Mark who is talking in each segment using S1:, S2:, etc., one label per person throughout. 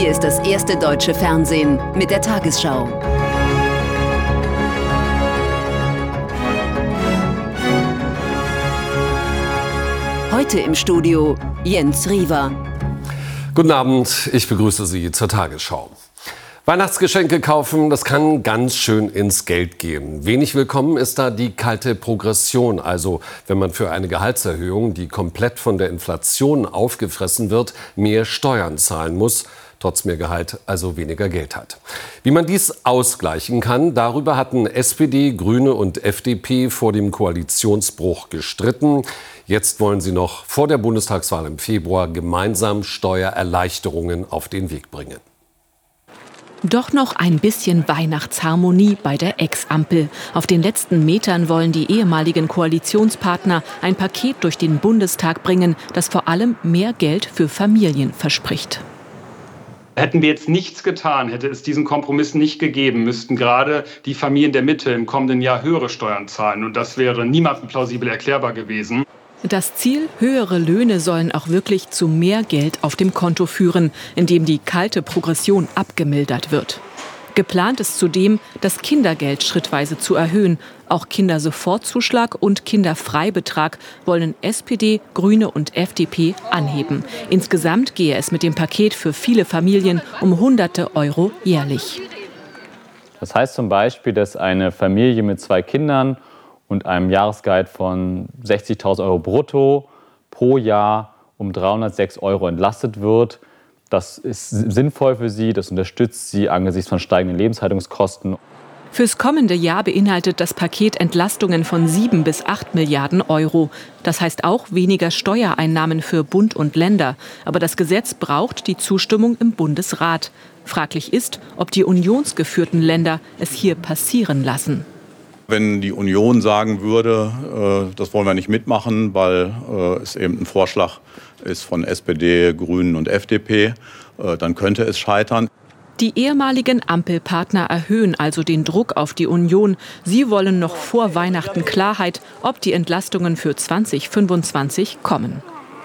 S1: Hier ist das erste deutsche Fernsehen mit der Tagesschau. Heute im Studio Jens Riewer.
S2: Guten Abend, ich begrüße Sie zur Tagesschau. Weihnachtsgeschenke kaufen, das kann ganz schön ins Geld gehen. Wenig willkommen ist da die kalte Progression, also wenn man für eine Gehaltserhöhung, die komplett von der Inflation aufgefressen wird, mehr Steuern zahlen muss, trotz mehr Gehalt also weniger Geld hat. Wie man dies ausgleichen kann, darüber hatten SPD, Grüne und FDP vor dem Koalitionsbruch gestritten. Jetzt wollen sie noch vor der Bundestagswahl im Februar gemeinsam Steuererleichterungen auf den Weg bringen.
S3: Doch noch ein bisschen Weihnachtsharmonie bei der Ex-Ampel. Auf den letzten Metern wollen die ehemaligen Koalitionspartner ein Paket durch den Bundestag bringen, das vor allem mehr Geld für Familien verspricht.
S4: Hätten wir jetzt nichts getan, hätte es diesen Kompromiss nicht gegeben, müssten gerade die Familien der Mitte im kommenden Jahr höhere Steuern zahlen. Und das wäre niemandem plausibel erklärbar gewesen.
S3: Das Ziel, höhere Löhne sollen auch wirklich zu mehr Geld auf dem Konto führen, indem die kalte Progression abgemildert wird. Geplant ist zudem, das Kindergeld schrittweise zu erhöhen. Auch Kindersofortzuschlag und Kinderfreibetrag wollen SPD, Grüne und FDP anheben. Insgesamt gehe es mit dem Paket für viele Familien um Hunderte Euro jährlich.
S5: Das heißt zum Beispiel, dass eine Familie mit 2 Kindern und einem Jahresgehalt von 60.000 Euro brutto pro Jahr um 306 Euro entlastet wird. Das ist sinnvoll für sie, das unterstützt sie angesichts von steigenden Lebenshaltungskosten.
S3: Fürs kommende Jahr beinhaltet das Paket Entlastungen von 7 bis 8 Milliarden Euro. Das heißt auch weniger Steuereinnahmen für Bund und Länder. Aber das Gesetz braucht die Zustimmung im Bundesrat. Fraglich ist, ob die unionsgeführten Länder es hier passieren lassen.
S6: Wenn die Union sagen würde, das wollen wir nicht mitmachen, weil es eben ein Vorschlag ist von SPD, Grünen und FDP, dann könnte es scheitern.
S3: Die ehemaligen Ampelpartner erhöhen also den Druck auf die Union. Sie wollen noch vor Weihnachten Klarheit, ob die Entlastungen für 2025 kommen.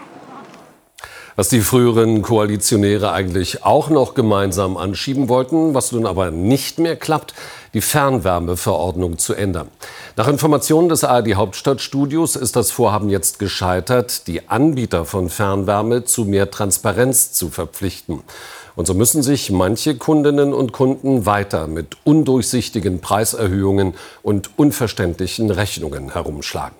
S2: Was die früheren Koalitionäre eigentlich auch noch gemeinsam anschieben wollten, was nun aber nicht mehr klappt, die Fernwärmeverordnung zu ändern. Nach Informationen des ARD-Hauptstadtstudios ist das Vorhaben jetzt gescheitert, die Anbieter von Fernwärme zu mehr Transparenz zu verpflichten. Und so müssen sich manche Kundinnen und Kunden weiter mit undurchsichtigen Preiserhöhungen und unverständlichen Rechnungen herumschlagen.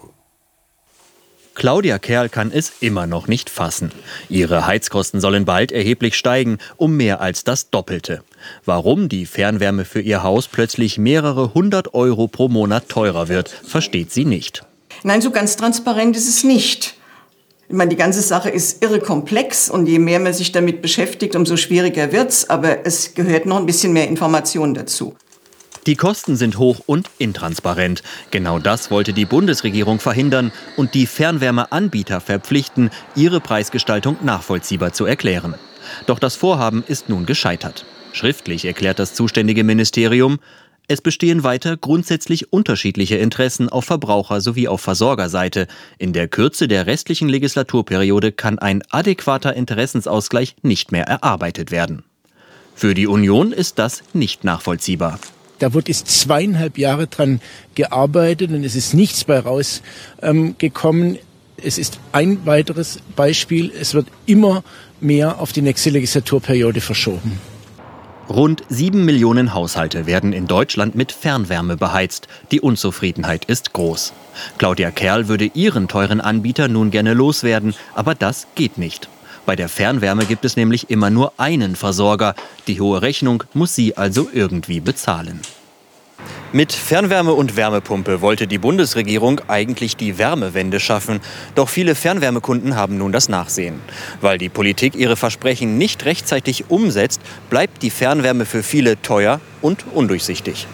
S7: Claudia Kerl kann es immer noch nicht fassen. Ihre Heizkosten sollen bald erheblich steigen, um mehr als das Doppelte. Warum die Fernwärme für ihr Haus plötzlich mehrere 100 Euro pro Monat teurer wird, versteht sie nicht.
S8: Nein, so ganz transparent ist es nicht. Ich meine, die ganze Sache ist irre komplex und je mehr man sich damit beschäftigt, umso schwieriger wird's. Aber es gehört noch ein bisschen mehr Information dazu.
S7: Die Kosten sind hoch und intransparent. Genau das wollte die Bundesregierung verhindern und die Fernwärmeanbieter verpflichten, ihre Preisgestaltung nachvollziehbar zu erklären. Doch das Vorhaben ist nun gescheitert. Schriftlich erklärt das zuständige Ministerium, es bestehen weiter grundsätzlich unterschiedliche Interessen auf Verbraucher- sowie auf Versorgerseite. In der Kürze der restlichen Legislaturperiode kann ein adäquater Interessensausgleich nicht mehr erarbeitet werden. Für die Union ist das nicht nachvollziehbar.
S9: Da wurde es 2,5 Jahre dran gearbeitet und es ist nichts bei rausgekommen. Es ist ein weiteres Beispiel. Es wird immer mehr auf die nächste Legislaturperiode verschoben.
S7: Rund 7 Millionen Haushalte werden in Deutschland mit Fernwärme beheizt. Die Unzufriedenheit ist groß. Claudia Kerl würde ihren teuren Anbieter nun gerne loswerden, aber das geht nicht. Bei der Fernwärme gibt es nämlich immer nur einen Versorger. Die hohe Rechnung muss sie also irgendwie bezahlen. Mit Fernwärme und Wärmepumpe wollte die Bundesregierung eigentlich die Wärmewende schaffen. Doch viele Fernwärmekunden haben nun das Nachsehen. Weil die Politik ihre Versprechen nicht rechtzeitig umsetzt, bleibt die Fernwärme für viele teuer und undurchsichtig.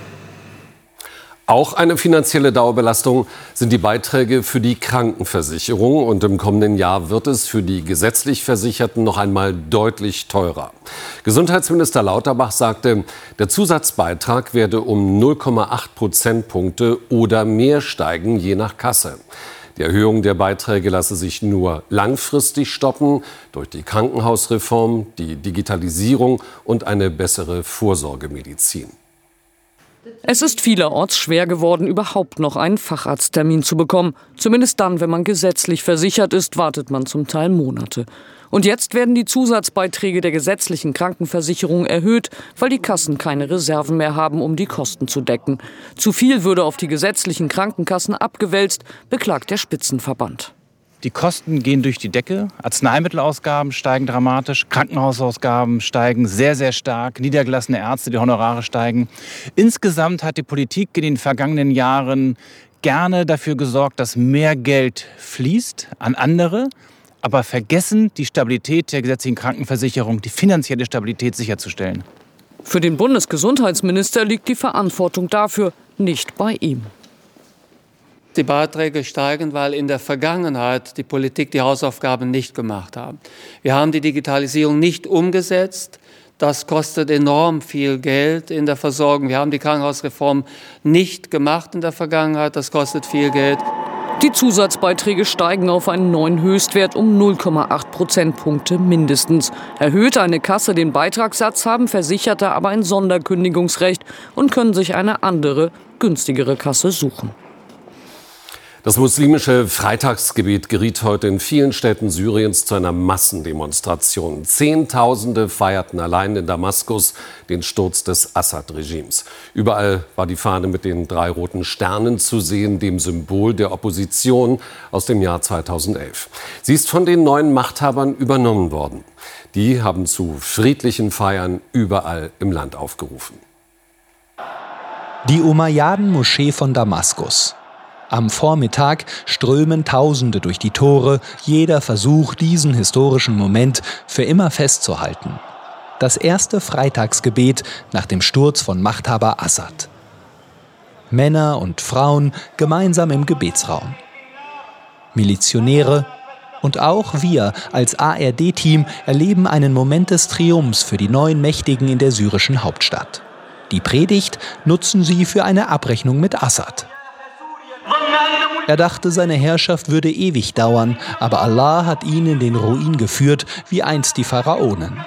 S2: Auch eine finanzielle Dauerbelastung sind die Beiträge für die Krankenversicherung. Und im kommenden Jahr wird es für die gesetzlich Versicherten noch einmal deutlich teurer. Gesundheitsminister Lauterbach sagte, der Zusatzbeitrag werde um 0,8 Prozentpunkte oder mehr steigen, je nach Kasse. Die Erhöhung der Beiträge lasse sich nur langfristig stoppen durch die Krankenhausreform, die Digitalisierung und eine bessere Vorsorgemedizin.
S10: Es ist vielerorts schwer geworden, überhaupt noch einen Facharzttermin zu bekommen. Zumindest dann, wenn man gesetzlich versichert ist, wartet man zum Teil Monate. Und jetzt werden die Zusatzbeiträge der gesetzlichen Krankenversicherung erhöht, weil die Kassen keine Reserven mehr haben, um die Kosten zu decken. Zu viel würde auf die gesetzlichen Krankenkassen abgewälzt, beklagt der Spitzenverband.
S11: Die Kosten gehen durch die Decke. Arzneimittelausgaben steigen dramatisch, Krankenhausausgaben steigen sehr, sehr stark, niedergelassene Ärzte, die Honorare steigen. Insgesamt hat die Politik in den vergangenen Jahren gerne dafür gesorgt, dass mehr Geld fließt an andere, aber vergessen, die Stabilität der gesetzlichen Krankenversicherung, die finanzielle Stabilität sicherzustellen.
S10: Für den Bundesgesundheitsminister liegt die Verantwortung dafür nicht bei ihm.
S12: Die Beiträge steigen, weil in der Vergangenheit die Politik die Hausaufgaben nicht gemacht hat. Wir haben die Digitalisierung nicht umgesetzt. Das kostet enorm viel Geld in der Versorgung. Wir haben die Krankenhausreform nicht gemacht in der Vergangenheit. Das kostet viel Geld.
S10: Die Zusatzbeiträge steigen auf einen neuen Höchstwert um 0,8 Prozentpunkte mindestens. Erhöht eine Kasse den Beitragssatz, haben Versicherte aber ein Sonderkündigungsrecht und können sich eine andere, günstigere Kasse suchen.
S2: Das muslimische Freitagsgebet geriet heute in vielen Städten Syriens zu einer Massendemonstration. Zehntausende feierten allein in Damaskus den Sturz des Assad-Regimes. Überall war die Fahne mit den 3 roten Sternen zu sehen, dem Symbol der Opposition aus dem Jahr 2011. Sie ist von den neuen Machthabern übernommen worden. Die haben zu friedlichen Feiern überall im Land aufgerufen.
S13: Die Umayyaden-Moschee von Damaskus. Am Vormittag strömen Tausende durch die Tore, jeder versucht, diesen historischen Moment für immer festzuhalten. Das erste Freitagsgebet nach dem Sturz von Machthaber Assad. Männer und Frauen gemeinsam im Gebetsraum. Milizionäre und auch wir als ARD-Team erleben einen Moment des Triumphs für die neuen Mächtigen in der syrischen Hauptstadt. Die Predigt nutzen sie für eine Abrechnung mit Assad. Er dachte, seine Herrschaft würde ewig dauern, aber Allah hat ihn in den Ruin geführt, wie einst die Pharaonen.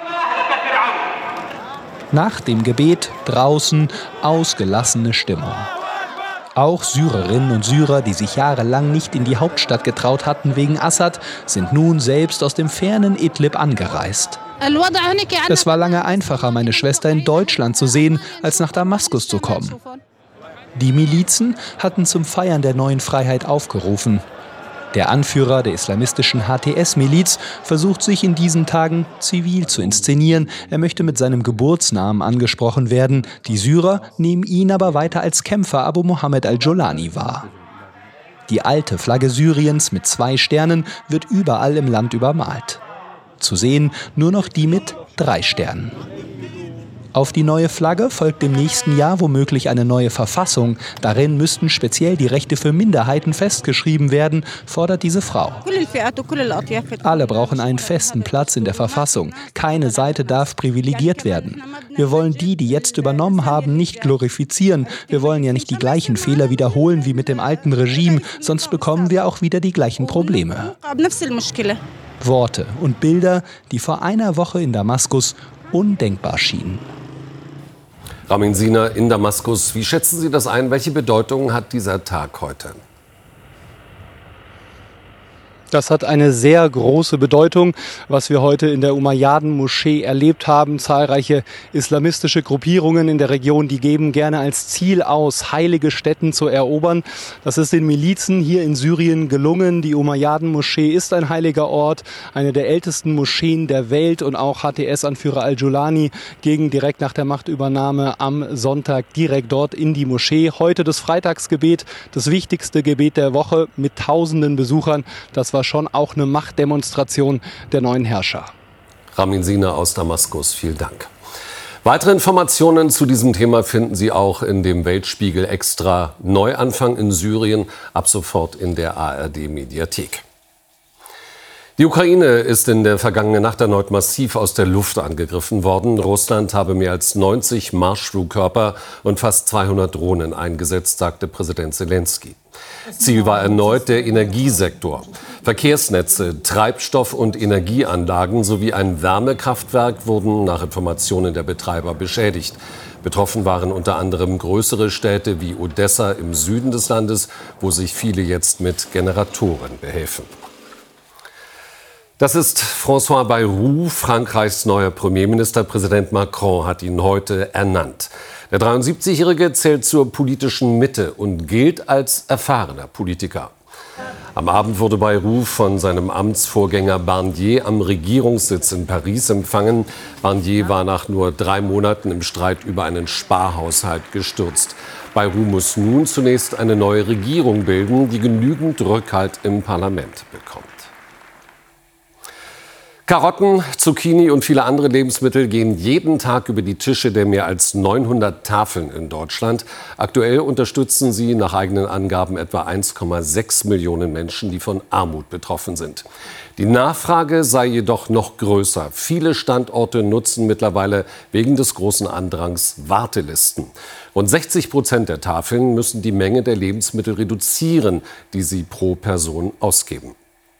S13: Nach dem Gebet draußen ausgelassene Stimmung. Auch Syrerinnen und Syrer, die sich jahrelang nicht in die Hauptstadt getraut hatten wegen Assad, sind nun selbst aus dem fernen Idlib angereist. Es war lange einfacher, meine Schwester in Deutschland zu sehen, als nach Damaskus zu kommen. Die Milizen hatten zum Feiern der neuen Freiheit aufgerufen. Der Anführer der islamistischen HTS-Miliz versucht sich in diesen Tagen zivil zu inszenieren. Er möchte mit seinem Geburtsnamen angesprochen werden. Die Syrer nehmen ihn aber weiter als Kämpfer Abu Mohammed al-Jolani wahr. Die alte Flagge Syriens mit 2 Sternen wird überall im Land übermalt. Zu sehen nur noch die mit 3 Sternen. Auf die neue Flagge folgt im nächsten Jahr womöglich eine neue Verfassung. Darin müssten speziell die Rechte für Minderheiten festgeschrieben werden, fordert diese Frau. Alle brauchen einen festen Platz in der Verfassung. Keine Seite darf privilegiert werden. Wir wollen die jetzt übernommen haben, nicht glorifizieren. Wir wollen ja nicht die gleichen Fehler wiederholen wie mit dem alten Regime, sonst bekommen wir auch wieder die gleichen Probleme. Worte und Bilder, die vor einer Woche in Damaskus undenkbar schienen.
S2: Ramin Sina in Damaskus. Wie schätzen Sie das ein? Welche Bedeutung hat dieser Tag heute?
S14: Das hat eine sehr große Bedeutung, was wir heute in der Umayyaden-Moschee erlebt haben. Zahlreiche islamistische Gruppierungen in der Region, die geben gerne als Ziel aus, heilige Stätten zu erobern. Das ist den Milizen hier in Syrien gelungen. Die Umayyaden-Moschee ist ein heiliger Ort, eine der ältesten Moscheen der Welt, und auch HTS-Anführer al-Jolani ging direkt nach der Machtübernahme am Sonntag direkt dort in die Moschee. Heute das Freitagsgebet, das wichtigste Gebet der Woche mit tausenden Besuchern. Das war schon auch eine Machtdemonstration der neuen Herrscher.
S2: Ramin Sina aus Damaskus, vielen Dank. Weitere Informationen zu diesem Thema finden Sie auch in dem Weltspiegel Extra Neuanfang in Syrien, ab sofort in der ARD-Mediathek. Die Ukraine ist in der vergangenen Nacht erneut massiv aus der Luft angegriffen worden. Russland habe mehr als 90 Marschflugkörper und fast 200 Drohnen eingesetzt, sagte Präsident Selenskyj. Ziel war erneut der Energiesektor. Verkehrsnetze, Treibstoff- und Energieanlagen sowie ein Wärmekraftwerk wurden nach Informationen der Betreiber beschädigt. Betroffen waren unter anderem größere Städte wie Odessa im Süden des Landes, wo sich viele jetzt mit Generatoren behelfen. Das ist François Bayrou, Frankreichs neuer Premierminister. Präsident Macron hat ihn heute ernannt. Der 73-Jährige zählt zur politischen Mitte und gilt als erfahrener Politiker. Am Abend wurde Bayrou von seinem Amtsvorgänger Barnier am Regierungssitz in Paris empfangen. Barnier war nach nur 3 Monaten im Streit über einen Sparhaushalt gestürzt. Bayrou muss nun zunächst eine neue Regierung bilden, die genügend Rückhalt im Parlament bekommt. Karotten, Zucchini und viele andere Lebensmittel gehen jeden Tag über die Tische der mehr als 900 Tafeln in Deutschland. Aktuell unterstützen sie nach eigenen Angaben etwa 1,6 Millionen Menschen, die von Armut betroffen sind. Die Nachfrage sei jedoch noch größer. Viele Standorte nutzen mittlerweile wegen des großen Andrangs Wartelisten. Rund 60% der Tafeln müssen die Menge der Lebensmittel reduzieren, die sie pro Person ausgeben.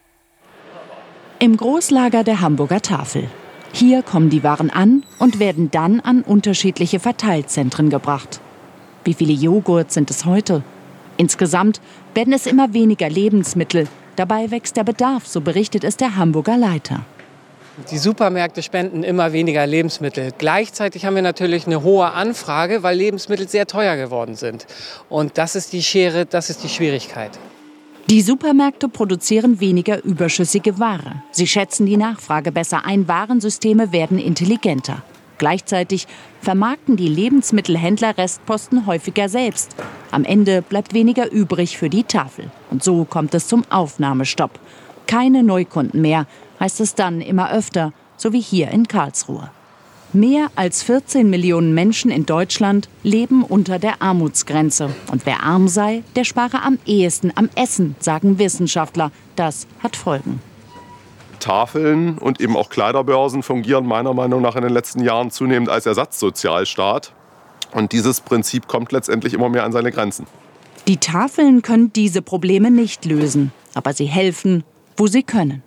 S15: Im Großlager der Hamburger Tafel. Hier kommen die Waren an und werden dann an unterschiedliche Verteilzentren gebracht. Wie viele Joghurt sind es heute? Insgesamt werden es immer weniger Lebensmittel. Dabei wächst der Bedarf, so berichtet es der Hamburger Leiter.
S16: Die Supermärkte spenden immer weniger Lebensmittel. Gleichzeitig haben wir natürlich eine hohe Anfrage, weil Lebensmittel sehr teuer geworden sind. Und das ist die Schere, das ist die Schwierigkeit.
S15: Die Supermärkte produzieren weniger überschüssige Ware. Sie schätzen die Nachfrage besser ein, Warensysteme werden intelligenter. Gleichzeitig vermarkten die Lebensmittelhändler Restposten häufiger selbst. Am Ende bleibt weniger übrig für die Tafel. Und so kommt es zum Aufnahmestopp. Keine Neukunden mehr, heißt es dann immer öfter, so wie hier in Karlsruhe. Mehr als 14 Millionen Menschen in Deutschland leben unter der Armutsgrenze. Und wer arm sei, der spare am ehesten am Essen, sagen Wissenschaftler. Das hat Folgen.
S17: Tafeln und eben auch Kleiderbörsen fungieren meiner Meinung nach in den letzten Jahren zunehmend als Ersatzsozialstaat. Und dieses Prinzip kommt letztendlich immer mehr an seine Grenzen.
S15: Die Tafeln können diese Probleme nicht lösen, aber sie helfen, wo sie können.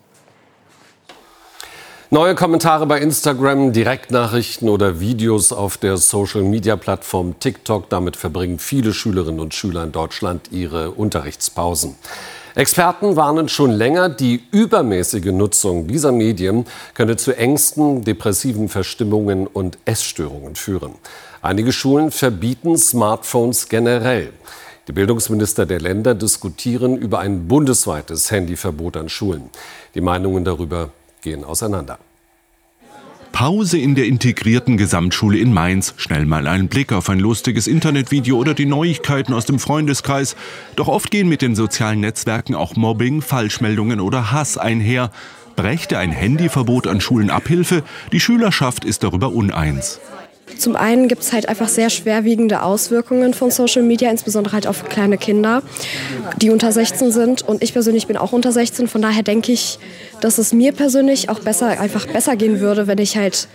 S2: Neue Kommentare bei Instagram, Direktnachrichten oder Videos auf der Social-Media-Plattform TikTok. Damit verbringen viele Schülerinnen und Schüler in Deutschland ihre Unterrichtspausen. Experten warnen schon länger, die übermäßige Nutzung dieser Medien könne zu Ängsten, depressiven Verstimmungen und Essstörungen führen. Einige Schulen verbieten Smartphones generell. Die Bildungsminister der Länder diskutieren über ein bundesweites Handyverbot an Schulen. Die Meinungen darüber gehen auseinander.
S18: Pause in der integrierten Gesamtschule in Mainz. Schnell mal einen Blick auf ein lustiges Internetvideo oder die Neuigkeiten aus dem Freundeskreis. Doch oft gehen mit den sozialen Netzwerken auch Mobbing, Falschmeldungen oder Hass einher. Brächte ein Handyverbot an Schulen Abhilfe? Die Schülerschaft ist darüber uneins.
S19: Zum einen gibt es halt einfach sehr schwerwiegende Auswirkungen von Social Media, insbesondere halt auf kleine Kinder, die unter 16 sind. Und ich persönlich bin auch unter 16, von daher denke ich, dass es mir persönlich auch besser gehen würde, wenn ich halt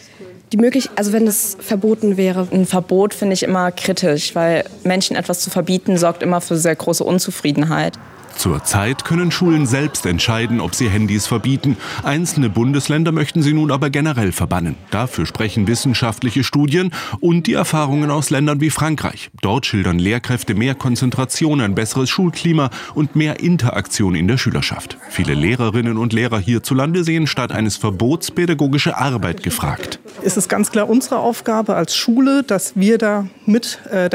S19: wenn es verboten wäre.
S20: Ein Verbot finde ich immer kritisch, weil Menschen etwas zu verbieten sorgt immer für sehr große Unzufriedenheit.
S18: Zurzeit können Schulen selbst entscheiden, ob sie Handys verbieten. Einzelne Bundesländer möchten sie nun aber generell verbannen. Dafür sprechen wissenschaftliche Studien und die Erfahrungen aus Ländern wie Frankreich. Dort schildern Lehrkräfte mehr Konzentration, ein besseres Schulklima und mehr Interaktion in der Schülerschaft. Viele Lehrerinnen und Lehrer hierzulande sehen statt eines Verbots pädagogische Arbeit gefragt.
S21: Es ist ganz klar unsere Aufgabe als Schule, dass wir da mit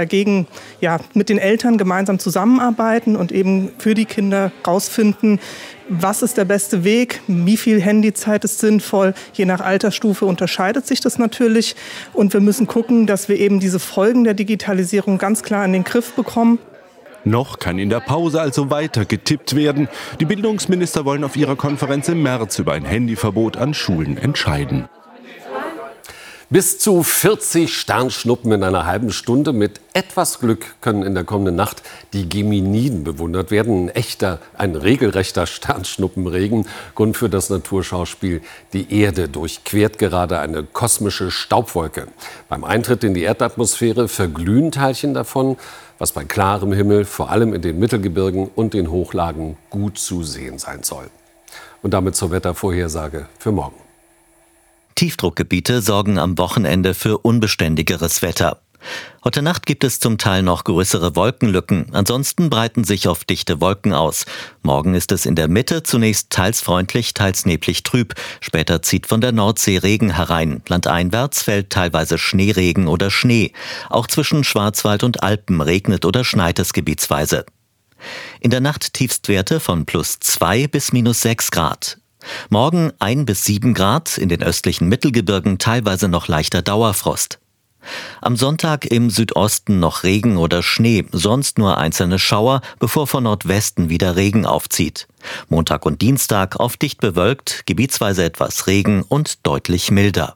S21: den Eltern gemeinsam zusammenarbeiten und eben für die Kinder rausfinden, was ist der beste Weg, wie viel Handyzeit ist sinnvoll. Je nach Altersstufe unterscheidet sich das natürlich. Und wir müssen gucken, dass wir eben diese Folgen der Digitalisierung ganz klar in den Griff bekommen.
S18: Noch kann in der Pause also weiter getippt werden. Die Bildungsminister wollen auf ihrer Konferenz im März über ein Handyverbot an Schulen entscheiden.
S2: Bis zu 40 Sternschnuppen in einer halben Stunde. Mit etwas Glück können in der kommenden Nacht die Geminiden bewundert werden. Ein regelrechter Sternschnuppenregen. Grund für das Naturschauspiel: die Erde durchquert gerade eine kosmische Staubwolke. Beim Eintritt in die Erdatmosphäre verglühen Teilchen davon, was bei klarem Himmel, vor allem in den Mittelgebirgen und den Hochlagen, gut zu sehen sein soll. Und damit zur Wettervorhersage für morgen.
S1: Tiefdruckgebiete sorgen am Wochenende für unbeständigeres Wetter. Heute Nacht gibt es zum Teil noch größere Wolkenlücken. Ansonsten breiten sich oft dichte Wolken aus. Morgen ist es in der Mitte zunächst teils freundlich, teils neblig trüb. Später zieht von der Nordsee Regen herein. Landeinwärts fällt teilweise Schneeregen oder Schnee. Auch zwischen Schwarzwald und Alpen regnet oder schneit es gebietsweise. In der Nacht Tiefstwerte von +2 bis -6 Grad. Morgen 1 bis 7 Grad, in den östlichen Mittelgebirgen teilweise noch leichter Dauerfrost. Am Sonntag im Südosten noch Regen oder Schnee, sonst nur einzelne Schauer, bevor von Nordwesten wieder Regen aufzieht. Montag und Dienstag oft dicht bewölkt, gebietsweise etwas Regen und deutlich milder.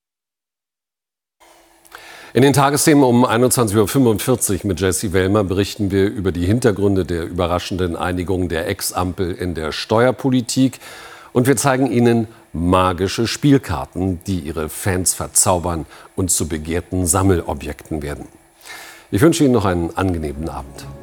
S2: In den Tagesthemen um 21:45 Uhr mit Jessie Wellmer berichten wir über die Hintergründe der überraschenden Einigung der Ex-Ampel in der Steuerpolitik. Und wir zeigen Ihnen magische Spielkarten, die Ihre Fans verzaubern und zu begehrten Sammelobjekten werden. Ich wünsche Ihnen noch einen angenehmen Abend.